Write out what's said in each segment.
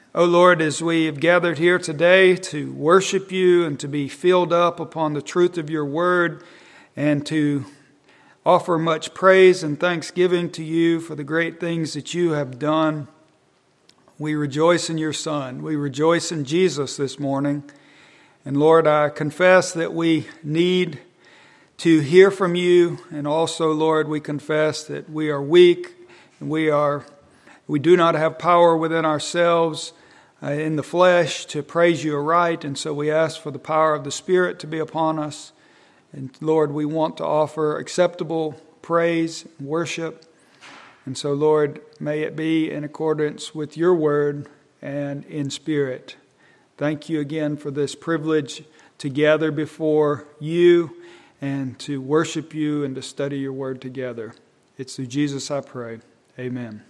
O Lord, as we have gathered here today to worship you and to be filled up upon the truth of your word and to offer much praise and thanksgiving to you for the great things that you have done, we rejoice in your Son. We rejoice in Jesus this morning. And Lord, I confess that we need to hear from you. And also, Lord, we confess that we are weak and we do not have power within ourselves in the flesh to praise you aright. And so we ask for the power of the Spirit to be upon us. And Lord, we want to offer acceptable praise and worship. And so, Lord, may it be in accordance with your word and in spirit. Thank you again for this privilege to gather before you and to worship you and to study your word together. It's through Jesus I pray. Amen.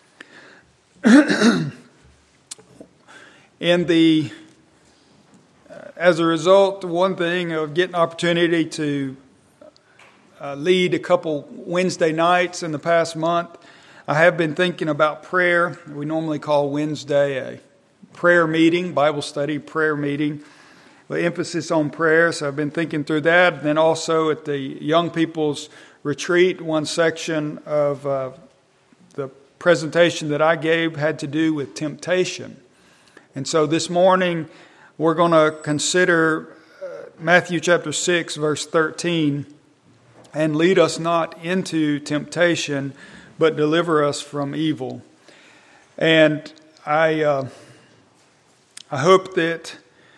As a result, one thing of getting opportunity to lead a couple Wednesday nights in the past month, I have been thinking about prayer. We normally call Wednesday a prayer meeting, Bible study prayer meeting, with emphasis on prayer. So I've been thinking through that. And then also at the young people's retreat, one section of the presentation that I gave had to do with temptation. And so this morning we're going to consider Matthew chapter 6, verse 13, and lead us not into temptation, but deliver us from evil. And I hope that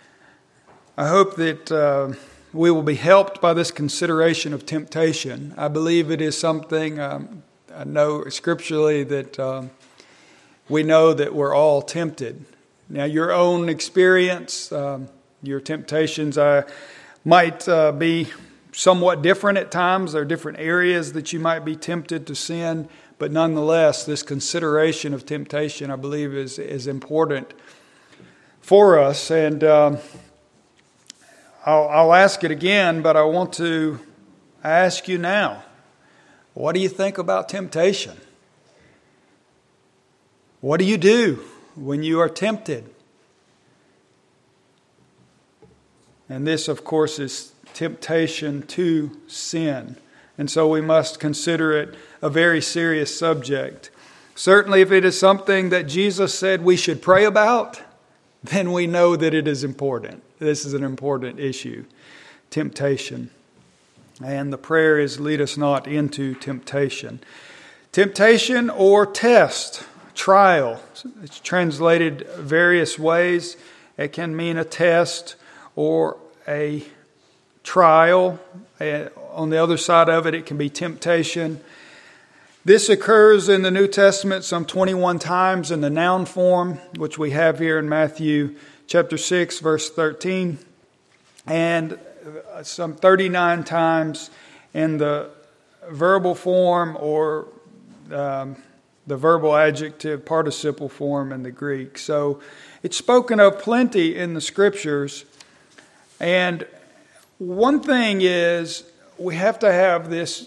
we will be helped by this consideration of temptation. I believe it is something, I know scripturally that we know that we're all tempted. Now, your own experience, your temptations might be somewhat different at times. There are different areas that you might be tempted to sin. But nonetheless, this consideration of temptation, I believe, is important for us. And I'll ask it again, but I want to ask you now, what do you think about temptation? What do you do when you are tempted? And this, of course, is temptation to sin. And so we must consider it a very serious subject. Certainly, if it is something that Jesus said we should pray about, then we know that it is important. This is an important issue, temptation. And the prayer is, lead us not into temptation. Temptation or test, trial. It's translated various ways. It can mean a test or a trial. On the other side of it, it can be temptation. This occurs in the New Testament some 21 times in the noun form, which we have here in Matthew chapter 6, verse 13, and some 39 times in the verbal form or the verbal adjective participle form in the Greek. So it's spoken of plenty in the Scriptures. And one thing is, we have to have this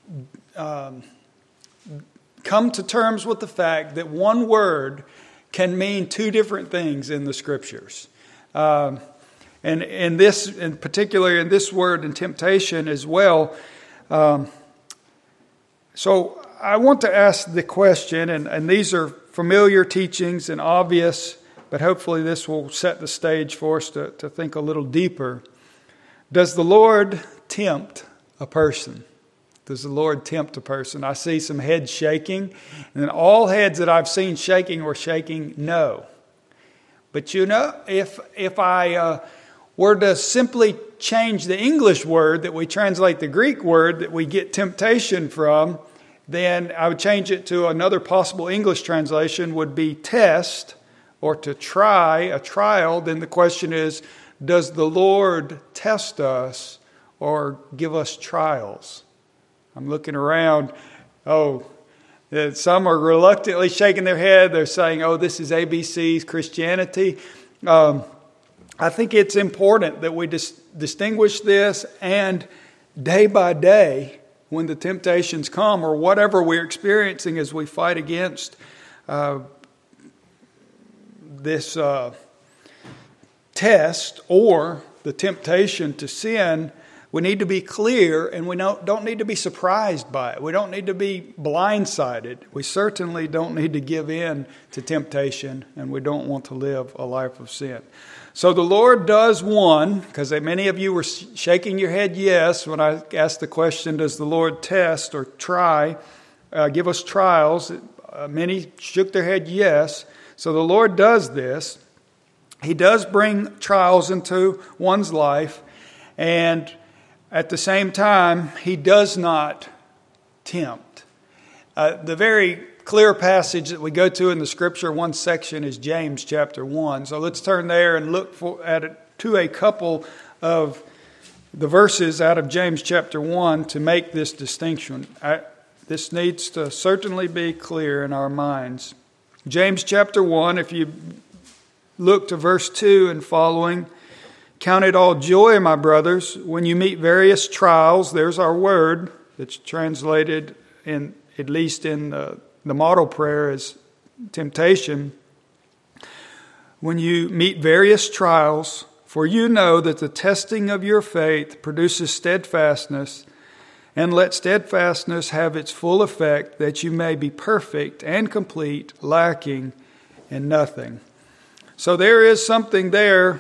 come to terms with the fact that one word can mean two different things in the Scriptures. And in this, in particular, in this word in temptation as well. So I want to ask the question, and these are familiar teachings and obvious, but hopefully this will set the stage for us to think a little deeper. Does the Lord tempt a person? Does the Lord tempt a person? I see some heads shaking, and all heads that I've seen shaking were shaking no. But you know, if I were to simply change the English word that we translate the Greek word that we get temptation from, then I would change it to another possible English translation would be test, or to try, a trial. Then the question is, does the Lord test us or give us trials? I'm looking around. Some are reluctantly shaking their head. They're saying, this is ABC's Christianity. I think it's important that we distinguish this, and day by day, when the temptations come, or whatever we're experiencing as we fight against this test or the temptation to sin, we need to be clear, and we don't need to be surprised by it. We don't need to be blindsided. We certainly don't need to give in to temptation, and we don't want to live a life of sin. So the Lord does one, because many of you were shaking your head yes when I asked the question, does the Lord test or try, give us trials? Many shook their head yes. So the Lord does this. He does bring trials into one's life, and at the same time, He does not tempt. The very clear passage that we go to in the Scripture, one section, is James chapter 1. So let's turn there and look to a couple of the verses out of James chapter 1 to make this distinction. This needs to certainly be clear in our minds. James chapter 1, if you look to verse 2 and following, count it all joy, my brothers, when you meet various trials. There's our word. It's translated, at least in the model prayer, as temptation. When you meet various trials, for you know that the testing of your faith produces steadfastness, and let steadfastness have its full effect, that you may be perfect and complete, lacking in nothing. So there is something there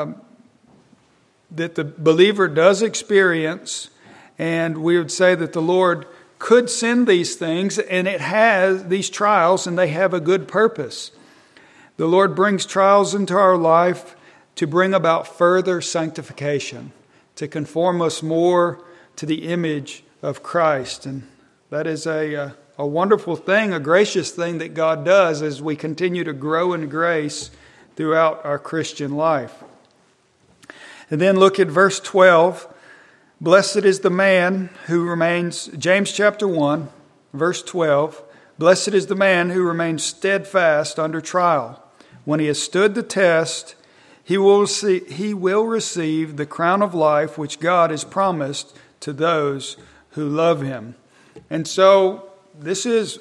that the believer does experience, and we would say that the Lord could send these things, and it has these trials, and they have a good purpose. The Lord brings trials into our life to bring about further sanctification, to conform us more to the image of Christ. And that is a wonderful thing, a gracious thing that God does as we continue to grow in grace throughout our Christian life. And then look at verse 12. Blessed is the man who remains, James chapter 1, verse 12. Blessed is the man who remains steadfast under trial. When he has stood the test, he will receive the crown of life which God has promised to those who love Him. And so this is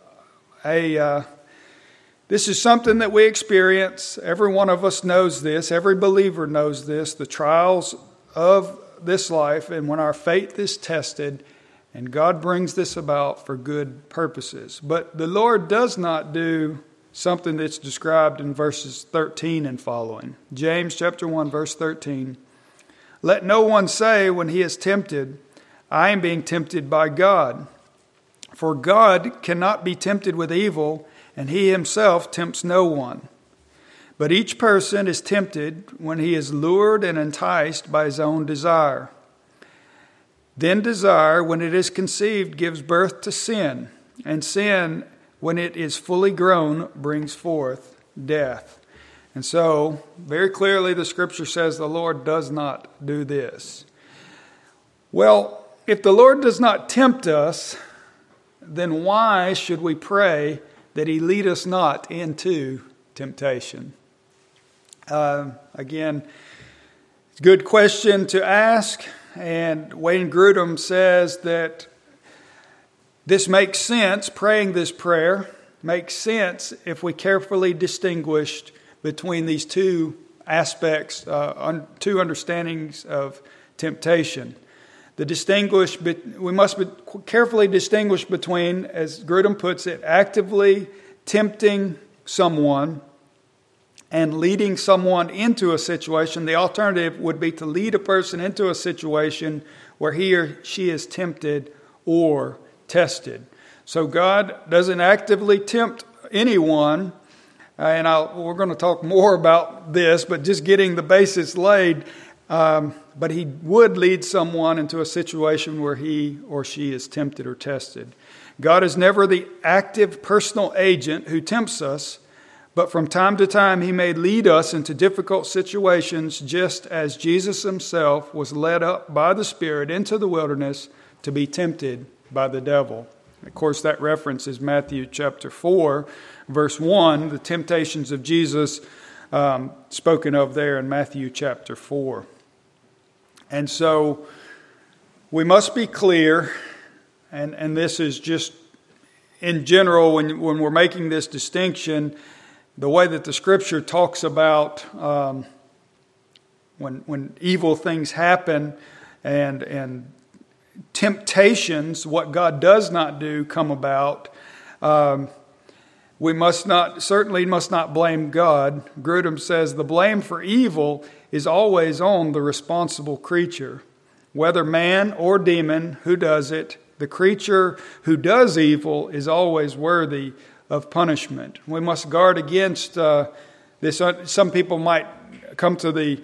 something that we experience. Every one of us knows this. Every believer knows this. The trials of this life, and when our faith is tested, and God brings this about for good purposes. But the Lord does not do something that's described in verses 13 and following. James chapter 1, verse 13. Let no one say when he is tempted, I am being tempted by God. For God cannot be tempted with evil, and He Himself tempts no one. But each person is tempted when he is lured and enticed by his own desire. Then desire, when it is conceived, gives birth to sin. And sin, when it is fully grown, brings forth death. And so, very clearly the Scripture says the Lord does not do this. Well, if the Lord does not tempt us, then why should we pray that He lead us not into temptation? Again, it's a good question to ask, and Wayne Grudem says that this makes sense, praying this prayer makes sense if we carefully distinguished between these two aspects, two understandings of temptation. We must carefully distinguish between, as Grudem puts it, actively tempting someone and leading someone into a situation. The alternative would be to lead a person into a situation where he or she is tempted or tested. So God doesn't actively tempt anyone, and we're going to talk more about this, but just getting the basis laid, but He would lead someone into a situation where he or she is tempted or tested. God is never the active personal agent who tempts us, but from time to time He may lead us into difficult situations, just as Jesus Himself was led up by the Spirit into the wilderness to be tempted by the devil. Of course, that reference is Matthew chapter 4, verse 1, the temptations of Jesus spoken of there in Matthew chapter 4. And so we must be clear, and this is just in general when we're making this distinction, the way that the Scripture talks about when evil things happen and temptations, what God does not do, come about, we certainly must not blame God. Grudem says the blame for evil is always on the responsible creature. Whether man or demon who does it, the creature who does evil is always worthy of punishment. We must guard against this. Some people might come to the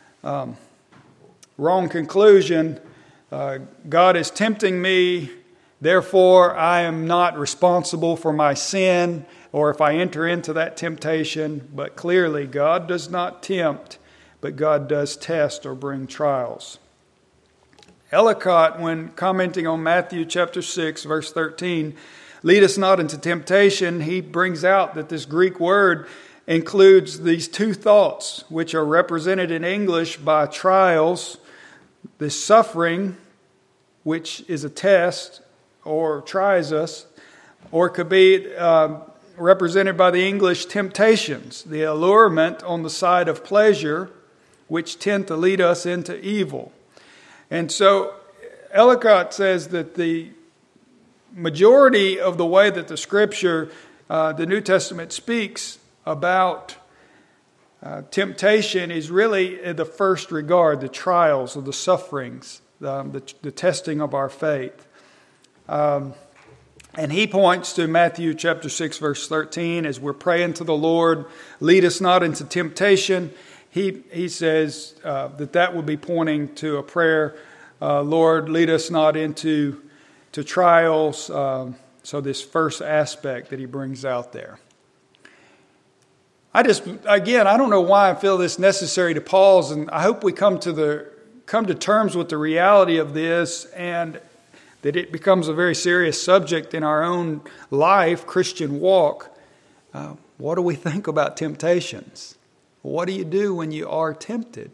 wrong conclusion. God is tempting me, therefore I am not responsible for my sin, or if I enter into that temptation. But clearly God does not tempt, but God does test or bring trials. Ellicott, when commenting on Matthew chapter 6, verse 13, lead us not into temptation, he brings out that this Greek word includes these two thoughts, which are represented in English by trials, the suffering, which is a test or tries us, or it could be represented by the English temptations, the allurement on the side of pleasure, which tend to lead us into evil. And so Ellicott says that the majority of the way that the Scripture, the New Testament, speaks about temptation is really in the first regard, the trials or the sufferings, the testing of our faith. And he points to Matthew chapter 6, verse 13, as we're praying to the Lord, lead us not into temptation. He says that would be pointing to a prayer, Lord, lead us not into trials. So this first aspect that he brings out there. I don't know why I feel this necessary to pause, and I hope we come to terms with the reality of this, and that it becomes a very serious subject in our own life, Christian walk. What do we think about temptations? What do you do when you are tempted?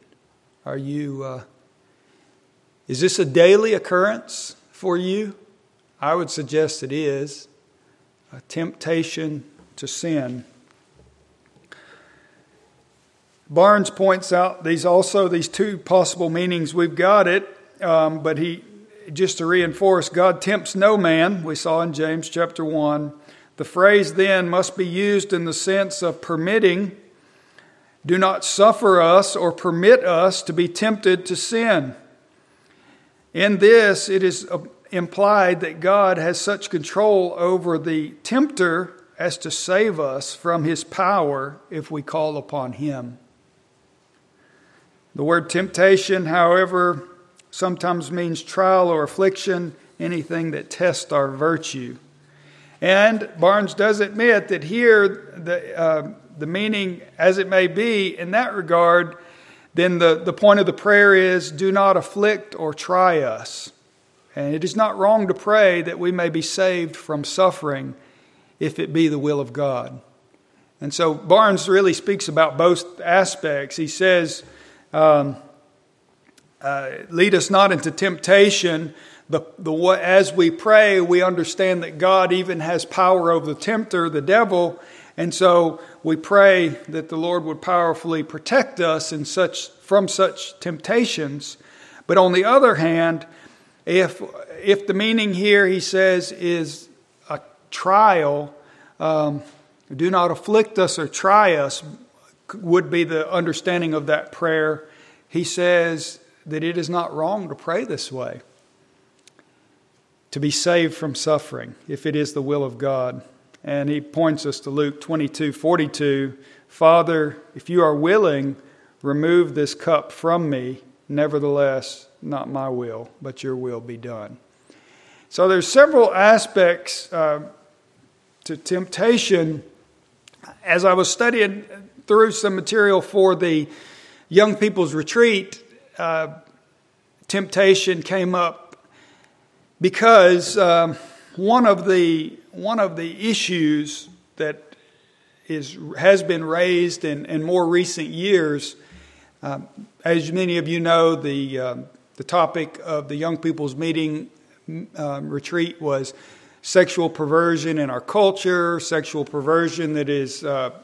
Is this a daily occurrence for you? I would suggest it is. A temptation to sin. Barnes points out these two possible meanings. We've got it, but just to reinforce, God tempts no man, we saw in James chapter 1. The phrase then must be used in the sense of permitting. Do not suffer us or permit us to be tempted to sin. In this, it is implied that God has such control over the tempter as to save us from his power if we call upon him. The word temptation, however, sometimes means trial or affliction, anything that tests our virtue. And Barnes does admit that here the meaning, as it may be, in that regard, then the point of the prayer is, do not afflict or try us. And it is not wrong to pray that we may be saved from suffering if it be the will of God. And so Barnes really speaks about both aspects. He says, lead us not into temptation. As we pray, we understand that God even has power over the tempter, the devil. And so we pray that the Lord would powerfully protect us from such temptations. But on the other hand, if the meaning here, he says, is a trial, do not afflict us or try us, would be the understanding of that prayer. He says that it is not wrong to pray this way, to be saved from suffering, if it is the will of God. And he points us to Luke 22:42. Father, if you are willing, remove this cup from me. Nevertheless, not my will, but your will be done. So there's several aspects to temptation. As I was studying through some material for the young people's retreat, temptation came up because one of the issues that has been raised in more recent years, as many of you know, the topic of the young people's meeting retreat was sexual perversion in our culture, sexual perversion that is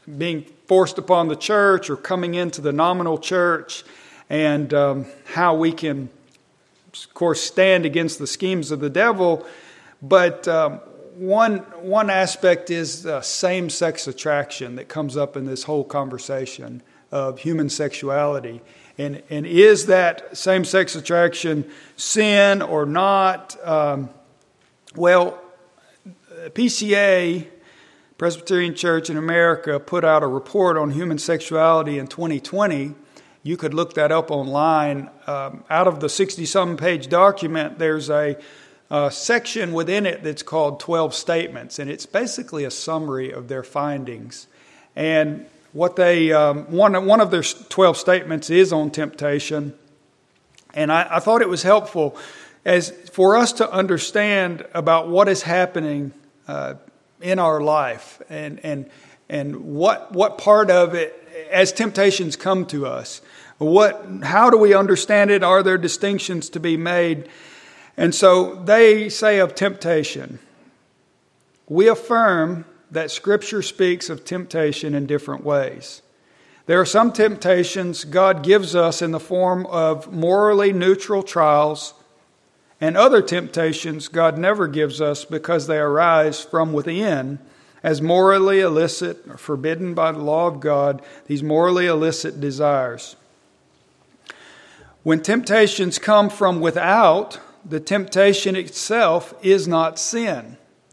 being forced upon the church or coming into the nominal church, and how we can, of course, stand against the schemes of the devil. But one aspect is same-sex attraction that comes up in this whole conversation of human sexuality. And is that same-sex attraction sin or not? Well, PCA, Presbyterian Church in America, put out a report on human sexuality in 2020. You could look that up online. Out of the 60-some page document, there's a section within it that's called 12 Statements, and it's basically a summary of their findings. And what they one of their 12 statements is on temptation, and I thought it was helpful as for us to understand about what is happening in our life and what part of it as temptations come to us. How do we understand it? Are there distinctions to be made? And so they say of temptation, we affirm that Scripture speaks of temptation in different ways. There are some temptations God gives us in the form of morally neutral trials, and other temptations God never gives us because they arise from within as morally illicit or forbidden by the law of God, these morally illicit desires. When temptations come from without, the temptation itself is not sin,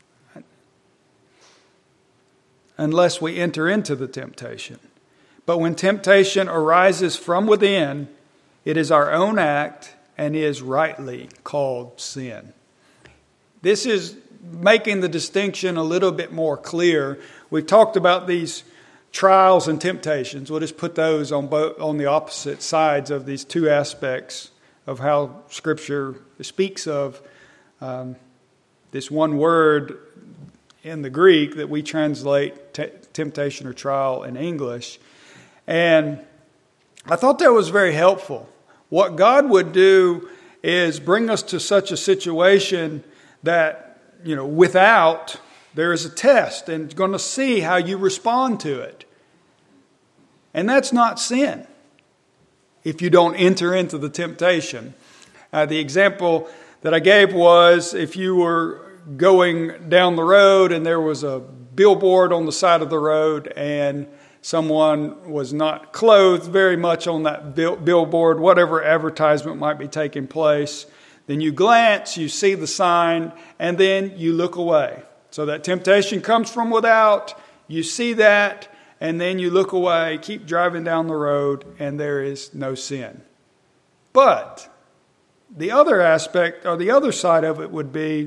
unless we enter into the temptation. But when temptation arises from within, it is our own act and is rightly called sin. This is making the distinction a little bit more clear. We've talked about these trials and temptations. We'll just put those on the opposite sides of these two aspects of how Scripture speaks of this one word in the Greek that we translate temptation or trial in English. And I thought that was very helpful. What God would do is bring us to such a situation that, without, there is a test and going to see how you respond to it. And that's not sin if you don't enter into the temptation. The example that I gave was if you were going down the road and there was a billboard on the side of the road and someone was not clothed very much on that billboard, whatever advertisement might be taking place, then you glance, you see the sign, and then you look away. So that temptation comes from without, you see that, and then you look away, keep driving down the road, and there is no sin. But the other aspect, or the other side of it would be,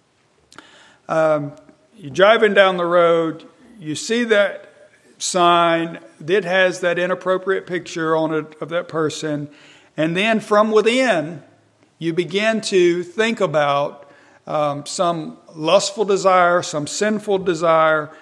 you're driving down the road, you see that sign that has that inappropriate picture on it of that person, and then from within, you begin to think about some lustful desire, some sinful desire,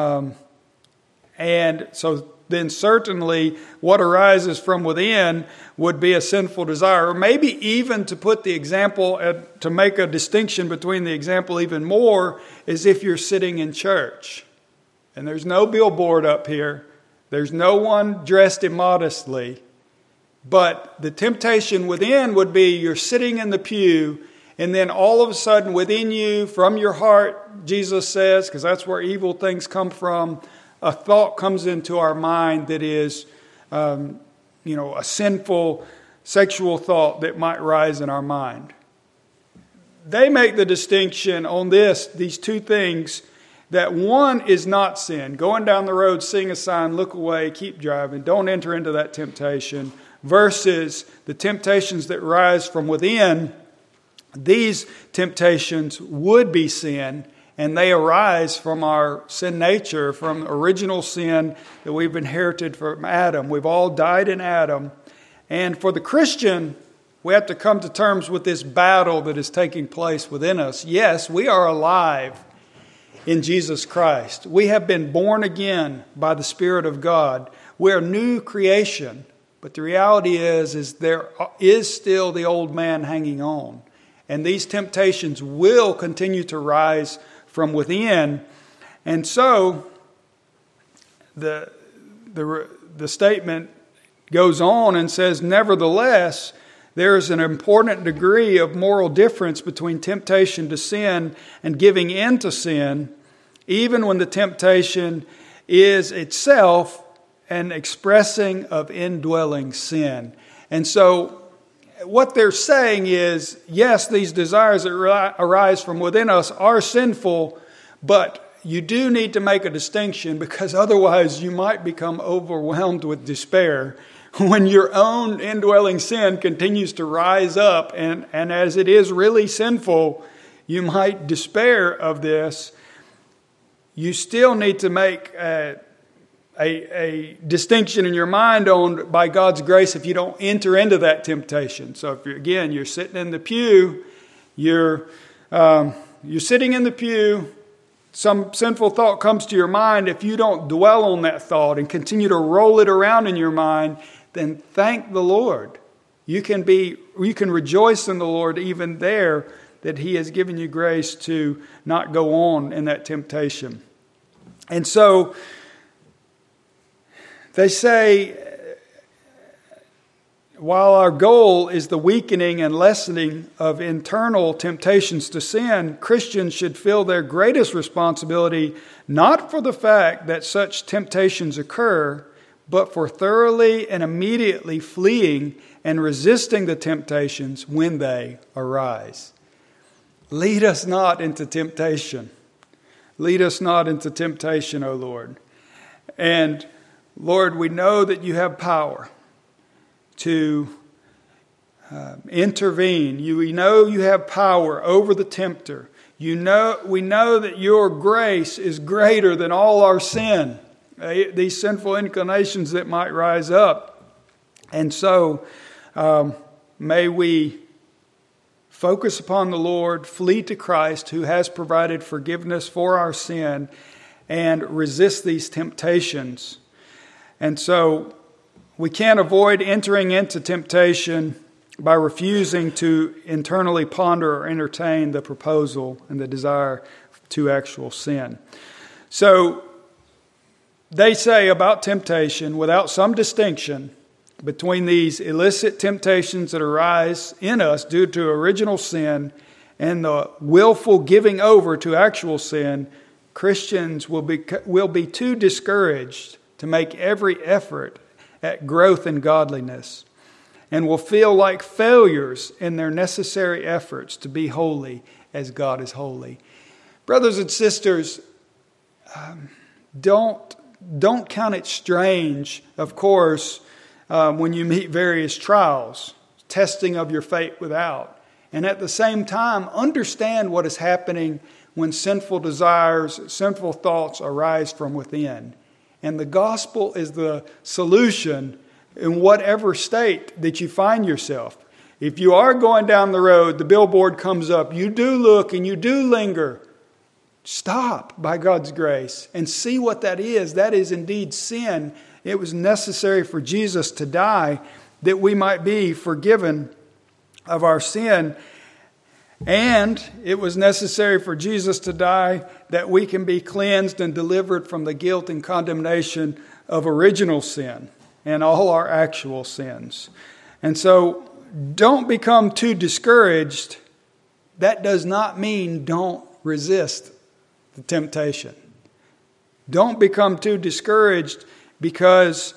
and so then certainly what arises from within would be a sinful desire. Or maybe even to put the example, to make a distinction between the example even more, is if you're sitting in church. And there's no billboard up here. There's no one dressed immodestly. But the temptation within would be you're sitting in the pew, and then all of a sudden within you, from your heart, Jesus says, because that's where evil things come from, a thought comes into our mind that is, a sinful sexual thought that might rise in our mind. They make the distinction on these two things, that one is not sin. Going down the road, seeing a sign, look away, keep driving, don't enter into that temptation, versus the temptations that rise from within. These temptations would be sin, and they arise from our sin nature, from original sin that we've inherited from Adam. We've all died in Adam. And for the Christian, we have to come to terms with this battle that is taking place within us. Yes, we are alive in Jesus Christ. We have been born again by the Spirit of God. We're a new creation. But the reality is there is still the old man hanging on. And these temptations will continue to rise from within. And so the statement goes on and says, nevertheless, there is an important degree of moral difference between temptation to sin and giving in to sin, even when the temptation is itself an expressing of indwelling sin. And so what they're saying is, yes, these desires that arise from within us are sinful, but you do need to make a distinction, because otherwise you might become overwhelmed with despair when your own indwelling sin continues to rise up. And as it is really sinful, you might despair of this. You still need to make a distinction in your mind on, by God's grace, if you don't enter into that temptation. So if you're sitting in the pew, you're sitting in the pew, some sinful thought comes to your mind. If you don't dwell on that thought and continue to roll it around in your mind, then thank the Lord. You can rejoice in the Lord even there, that He has given you grace to not go on in that temptation. And so they say, while our goal is the weakening and lessening of internal temptations to sin, Christians should feel their greatest responsibility not for the fact that such temptations occur, but for thoroughly and immediately fleeing and resisting the temptations when they arise. Lead us not into temptation. Lead us not into temptation, O Lord. And Lord, we know that you have power to intervene. We know you have power over the tempter. We know that your grace is greater than all our sin, these sinful inclinations that might rise up. And so may we focus upon the Lord, flee to Christ, who has provided forgiveness for our sin, and resist these temptations. And so we can't avoid entering into temptation by refusing to internally ponder or entertain the proposal and the desire to actual sin. So they say about temptation, without some distinction between these illicit temptations that arise in us due to original sin and the willful giving over to actual sin, Christians will be too discouraged to make every effort at growth in godliness, and will feel like failures in their necessary efforts to be holy as God is holy. Brothers and sisters, don't count it strange, of course, when you meet various trials, testing of your faith without. And at the same time, understand what is happening when sinful desires, sinful thoughts arise from within. And the gospel is the solution in whatever state that you find yourself. If you are going down the road, the billboard comes up, you do look and you do linger. Stop by God's grace and see what that is. That is indeed sin. It was necessary for Jesus to die that we might be forgiven of our sin. And it was necessary for Jesus to die that we can be cleansed and delivered from the guilt and condemnation of original sin and all our actual sins. And so don't become too discouraged. That does not mean don't resist the temptation. Don't become too discouraged, because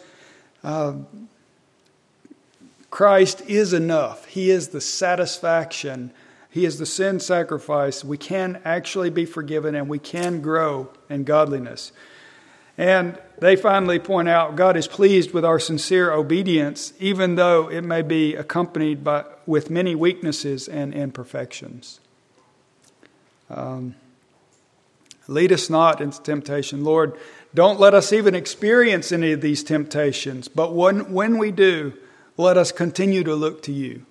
Christ is enough. He is the satisfaction. He is the sin sacrifice. We can actually be forgiven, and we can grow in godliness. And they finally point out God is pleased with our sincere obedience, even though it may be accompanied with many weaknesses and imperfections. Lead us not into temptation. Lord, don't let us even experience any of these temptations. But when we do, let us continue to look to you.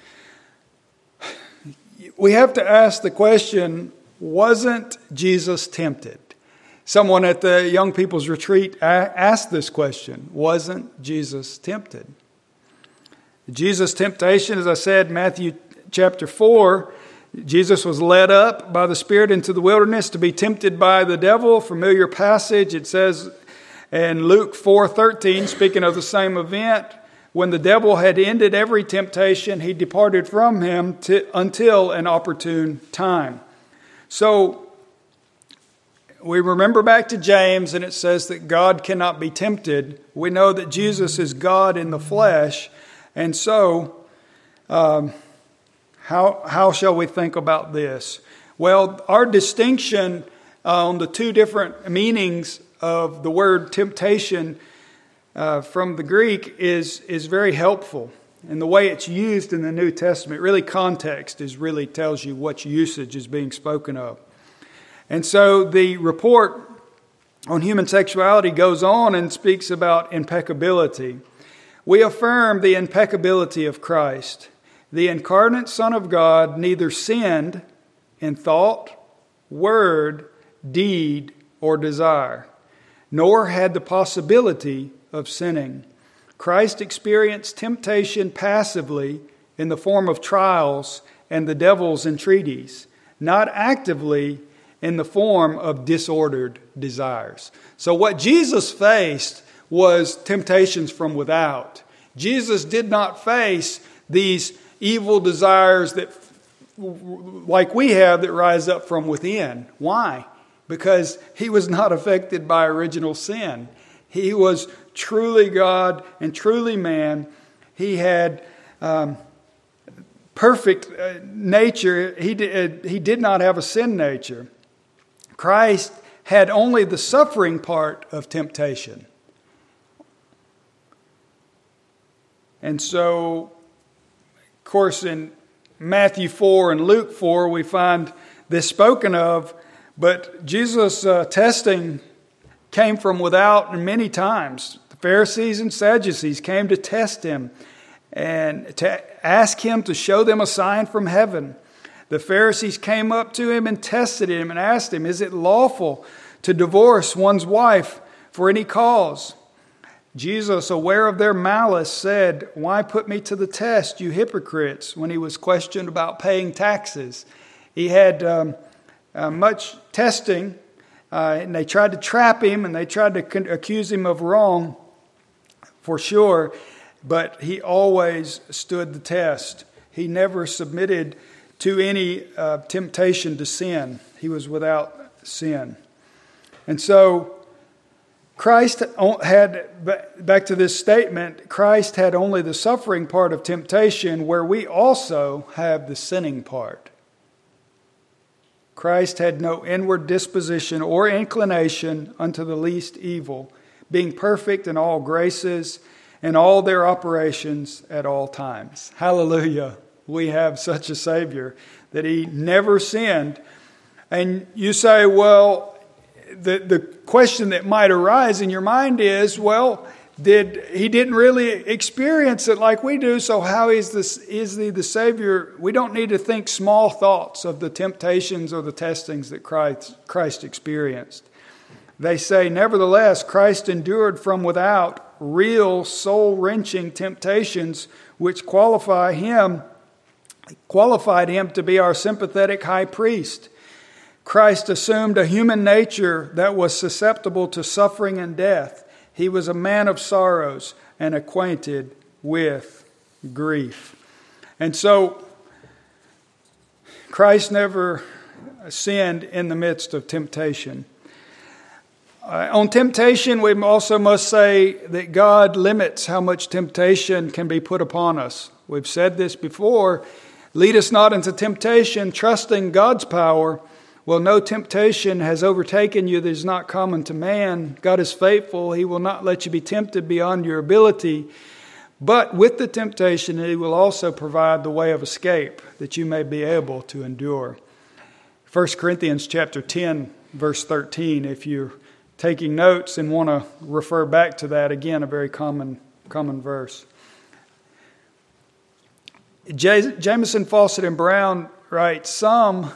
We have to ask the question, wasn't Jesus tempted? Someone at the young people's retreat asked this question, wasn't Jesus tempted? Jesus' temptation, as I said, Matthew chapter 4, Jesus was led up by the Spirit into the wilderness to be tempted by the devil. Familiar passage. It says, And Luke 4:13, speaking of the same event, when the devil had ended every temptation, he departed from him until an opportune time. So we remember back to James, and it says that God cannot be tempted. We know that Jesus is God in the flesh. And so, how shall we think about this? Well, our distinction on the two different meanings of the word temptation from the Greek is very helpful. And the way it's used in the New Testament, really context really tells you what usage is being spoken of. And so the report on human sexuality goes on and speaks about impeccability. We affirm the impeccability of Christ. The incarnate Son of God neither sinned in thought, word, deed, or desire, nor had the possibility of sinning. Christ experienced temptation passively in the form of trials and the devil's entreaties, not actively in the form of disordered desires. So what Jesus faced was temptations from without. Jesus did not face these evil desires that, like we have, that rise up from within. Why? Because he was not affected by original sin. He was truly God and truly man. He had perfect nature. He did not have a sin nature. Christ had only the suffering part of temptation. And so, of course, in Matthew 4 and Luke 4, we find this spoken of. But Jesus' testing came from without, and many times the Pharisees and Sadducees came to test him and to ask him to show them a sign from heaven. The Pharisees came up to him and tested him and asked him, is it lawful to divorce one's wife for any cause? Jesus, aware of their malice, said, why put me to the test, you hypocrites, when he was questioned about paying taxes. He had much testing, and they tried to trap him, and they tried to accuse him of wrong, for sure, but he always stood the test. He never submitted to any temptation to sin. He was without sin. And so Christ had, back to this statement, Christ had only the suffering part of temptation, where we also have the sinning part. Christ had no inward disposition or inclination unto the least evil, being perfect in all graces and all their operations at all times. Hallelujah. We have such a Savior that he never sinned. And you say, well, the question that might arise in your mind is, well, he didn't really experience it like we do, so how is he the Savior? We don't need to think small thoughts of the temptations or the testings that Christ experienced. They say, nevertheless, Christ endured from without real soul-wrenching temptations which qualified him to be our sympathetic high priest. Christ assumed a human nature that was susceptible to suffering and death. He was a man of sorrows and acquainted with grief. And so, Christ never sinned in the midst of temptation. On temptation, we also must say that God limits how much temptation can be put upon us. We've said this before. Lead us not into temptation, trusting God's power. Well, no temptation has overtaken you that is not common to man. God is faithful. He will not let you be tempted beyond your ability. But with the temptation, He will also provide the way of escape that you may be able to endure. 1 Corinthians chapter 10, verse 13. If you're taking notes and want to refer back to that, again, a very common verse. Jamieson, Fawcett, and Brown write, some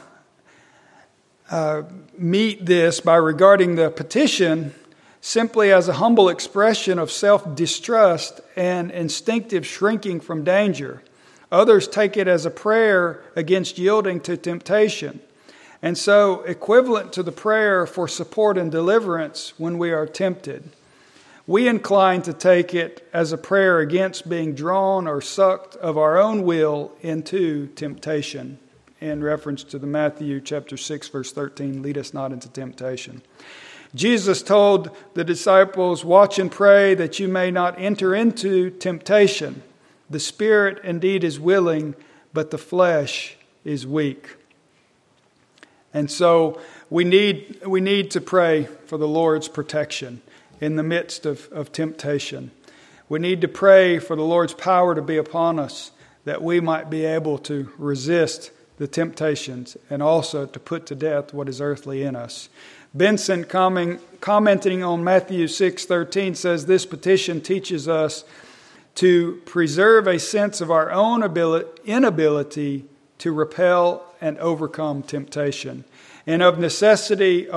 meet this by regarding the petition simply as a humble expression of self-distrust and instinctive shrinking from danger. Others take it as a prayer against yielding to temptation, and so equivalent to the prayer for support and deliverance when we are tempted. we incline to take it as a prayer against being drawn or sucked of our own will into temptation, in reference to the Matthew chapter 6, verse 13, lead us not into temptation. Jesus told the disciples, watch and pray that you may not enter into temptation. The spirit indeed is willing, but the flesh is weak. And so we need to pray for the Lord's protection in the midst of temptation. We need to pray for the Lord's power to be upon us, that we might be able to resist the temptations and also to put to death what is earthly in us. Benson, commenting on Matthew 6:13, says this petition teaches us to preserve a sense of our own inability to repel and overcome temptation, and of the necessity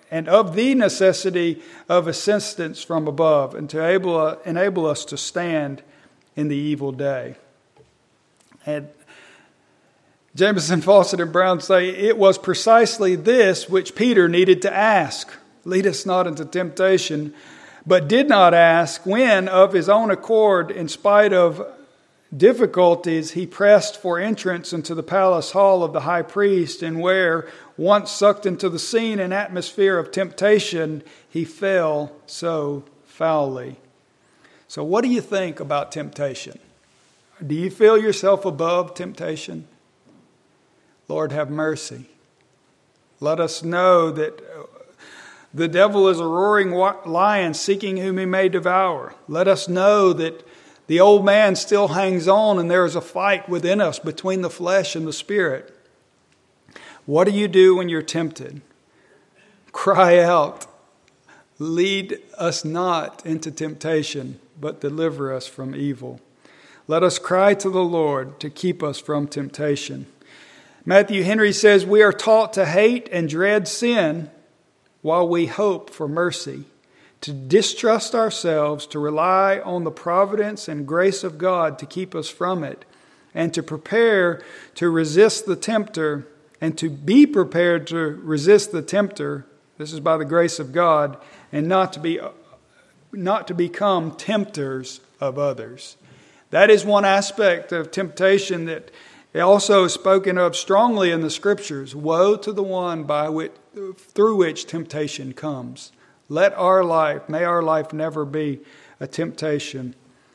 of assistance from above, and to enable us to stand in the evil day. And Jameson, Fawcett, and Brown say it was precisely this which Peter needed to ask. Lead us not into temptation, but did not ask when, of his own accord, in spite of difficulties, he pressed for entrance into the palace hall of the high priest, and where, once sucked into the scene and atmosphere of temptation, he fell so foully. So what do you think about temptation? Do you feel yourself above temptation? Lord, have mercy. Let us know that the devil is a roaring lion seeking whom he may devour. Let us know that the old man still hangs on and there is a fight within us between the flesh and the spirit. What do you do when you're tempted? Cry out, lead us not into temptation, but deliver us from evil. Let us cry to the Lord to keep us from temptation. Matthew Henry says, we are taught to hate and dread sin while we hope for mercy, to distrust ourselves, to rely on the providence and grace of God to keep us from it, and to prepare to resist the tempter, and to be prepared to resist the tempter. This is by the grace of God, and not to become tempters of others. That is one aspect of temptation that also is spoken of strongly in the Scriptures. Woe to the one through which temptation comes. May our life never be a temptation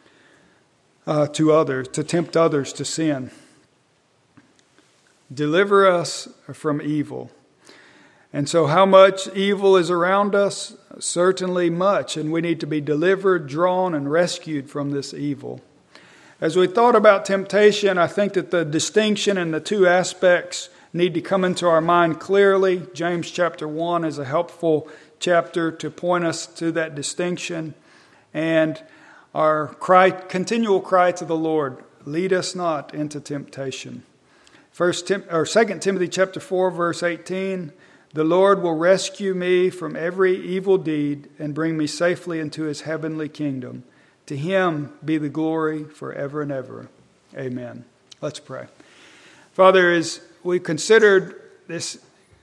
to others, to tempt others to sin. Deliver us from evil. And so how much evil is around us? Certainly much. And we need to be delivered, drawn, and rescued from this evil. As we thought about temptation, I think that the distinction in the two aspects need to come into our mind clearly. James chapter 1 is a helpful chapter to point us to that distinction. And our continual cry to the Lord, lead us not into temptation. 2 Timothy chapter 4, verse 18, the Lord will rescue me from every evil deed and bring me safely into his heavenly kingdom. To him be the glory forever and ever. Amen. Let's pray. Father, as we considered this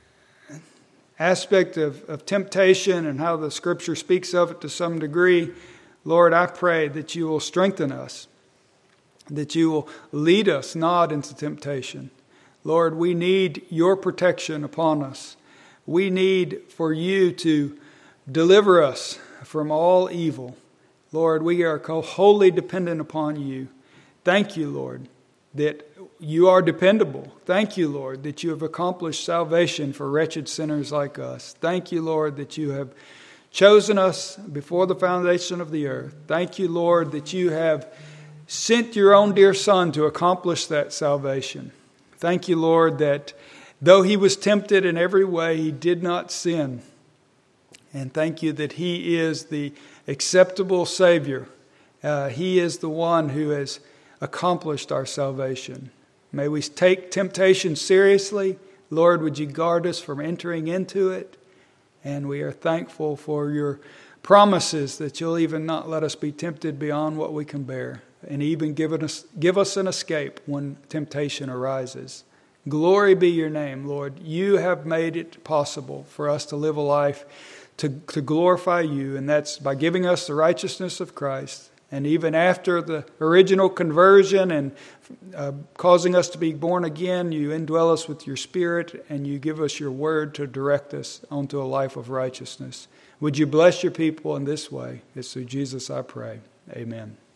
aspect of temptation and how the Scripture speaks of it to some degree, Lord, I pray that you will strengthen us, that you will lead us not into temptation. Lord, we need your protection upon us. We need for you to deliver us from all evil. Lord, we are wholly dependent upon you. Thank you, Lord, that you are dependable. Thank you, Lord, that you have accomplished salvation for wretched sinners like us. Thank you, Lord, that you have chosen us before the foundation of the earth. Thank you, Lord, that you have sent your own dear Son to accomplish that salvation. Thank you, Lord, that though he was tempted in every way, he did not sin. And thank you that he is the acceptable Savior. He is the one who has accomplished our salvation. May we take temptation seriously. Lord, would you guard us from entering into it? And we are thankful for your promises that you'll even not let us be tempted beyond what we can bear, and even give us an escape when temptation arises. Glory be your name, Lord. You have made it possible for us to live a life to glorify you, and that's by giving us the righteousness of Christ. And even after the original conversion and causing us to be born again, you indwell us with your Spirit and you give us your word to direct us onto a life of righteousness. Would you bless your people in this way? It's through Jesus I pray. Amen.